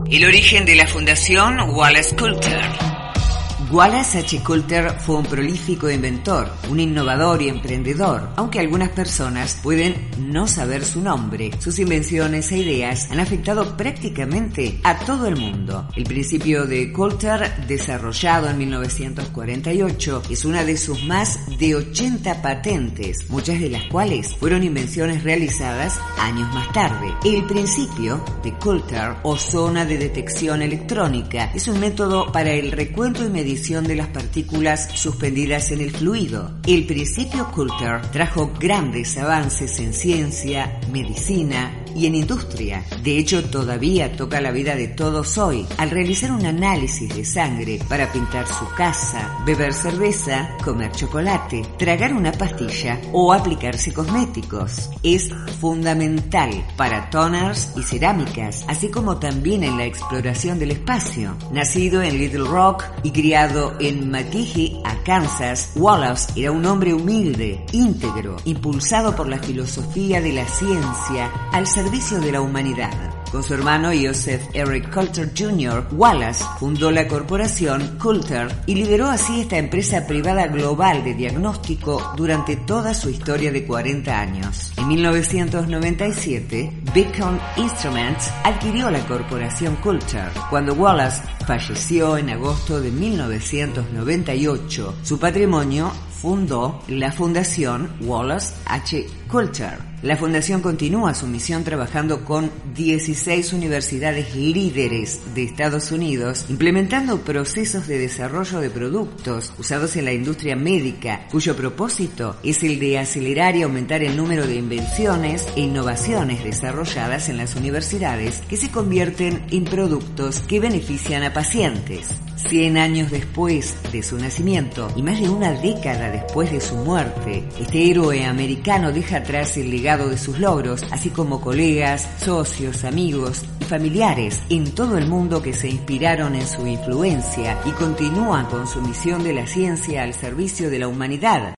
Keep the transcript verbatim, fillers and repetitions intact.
El origen de la Fundación Wallace Coulter. Wallace H. Coulter fue un prolífico inventor, un innovador y emprendedor, aunque algunas personas pueden no saber su nombre. Sus invenciones e ideas han afectado prácticamente a todo el mundo. El principio de Coulter, desarrollado en mil novecientos cuarenta y ocho, es una de sus más de ochenta patentes, muchas de las cuales fueron invenciones realizadas años más tarde. El principio de Coulter, o zona de detección electrónica, es un método para el recuento y medición de las partículas suspendidas en el fluido. El principio Coulter trajo grandes avances en ciencia, medicina y en industria. De hecho, todavía toca la vida de todos hoy al realizar un análisis de sangre para pintar su casa, beber cerveza, comer chocolate, tragar una pastilla o aplicarse cosméticos. Es fundamental para toners y cerámicas, así como también en la exploración del espacio. Nacido en Little Rock y criado en McGehee, Arkansas, Wallace era un hombre humilde, íntegro, impulsado por la filosofía de la ciencia al servicio de la humanidad. Con su hermano Joseph Eric Coulter junior, Wallace fundó la corporación Coulter y lideró así esta empresa privada global de diagnóstico durante toda su historia de cuarenta años. En mil novecientos noventa y siete, Beacon Instruments adquirió la corporación Coulter. Cuando Wallace falleció en agosto de mil novecientos noventa y ocho, su patrimonio fundó la Fundación Wallace H. Coulter. La fundación continúa su misión trabajando con dieciséis universidades líderes de Estados Unidos, implementando procesos de desarrollo de productos usados en la industria médica, cuyo propósito es el de acelerar y aumentar el número de invenciones e innovaciones desarrolladas en las universidades que se convierten en productos que benefician a pacientes. Cien años después de su nacimiento y más de una década después de su muerte, este héroe americano deja atrás el legado de sus logros, así como colegas, socios, amigos y familiares en todo el mundo que se inspiraron en su influencia y continúan con su misión de la ciencia al servicio de la humanidad.